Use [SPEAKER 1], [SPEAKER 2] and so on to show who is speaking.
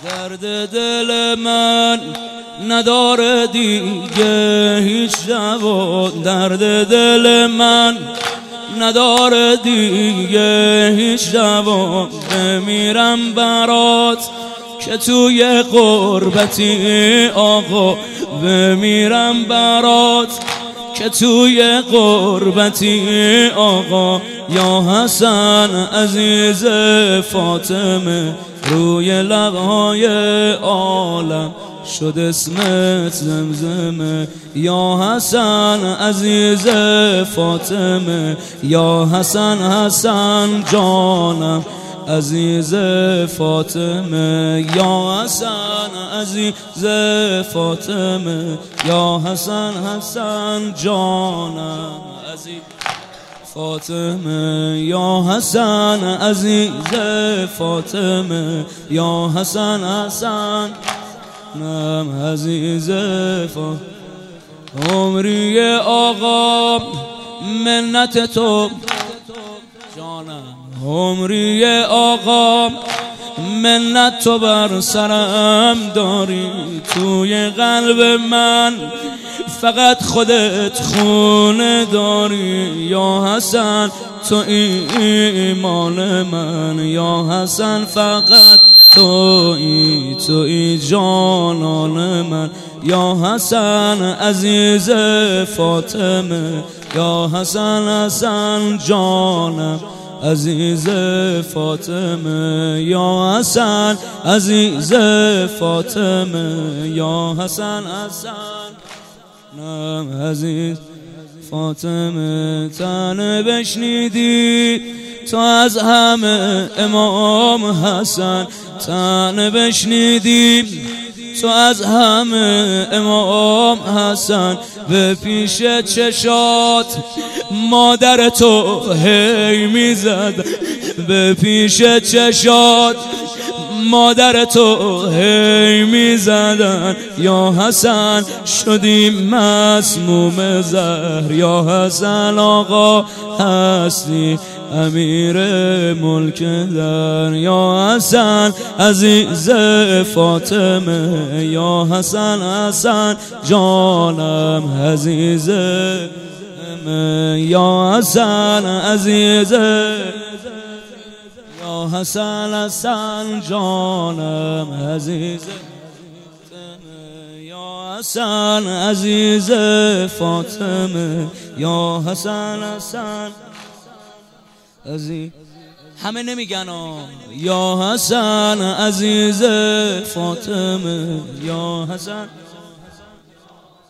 [SPEAKER 1] درد دل من نداره دیگه هیچ دوا، درد دل من نداره دیگه هیچ دوا. بمیرم برات که توی غربتی آقا، بمیرم برات که توی غربتی آقا. یا حسن عزیز فاطمه، روی لبهای عالم شد اسمت زمزمه. یا حسن عزیز فاطمه، یا حسن حسن جانم عزیز فاطمه. یا حسن عزیز فاطمه، یا حسن حسن جانم عزیز فاطمه. یا حسن عزیز فاطمه، یا حسن حسن نم عزیز فاطمه. عمری آقا منت تو جانم، عمری آقا منت تو بر سرم داری. توی قلب من فقط خودت خونه داری. یا حسن تو ایمان من، یا حسن فقط توی جانان من. یا حسن عزیز فاطمه، یا حسن حسن جانم عزیز فاطمه. یا حسن عزیز فاطمه، یا حسن حسن نم عزیز فاطمه. تن بشنیدی تو از همه امام حسن، تن بشنیدی تو از همه امام حسن. به پیش چشات مادر تو هی میزد، به پیش چشات مادر تو هی میزدن. یا حسن شدیم مسموم زهر، یا حسن آقا هستی امیر ملک در. یا حسن عزیز فاطمه، یا حسن حسن جانم عزیز. یا حسن عزیز، یا حسن حسن جانم عزیز. یا حسن عزیز فاطمه، یا حسن حسن عزیز. همه نمیگن یا حسن عزیز فاطمه، یا حسن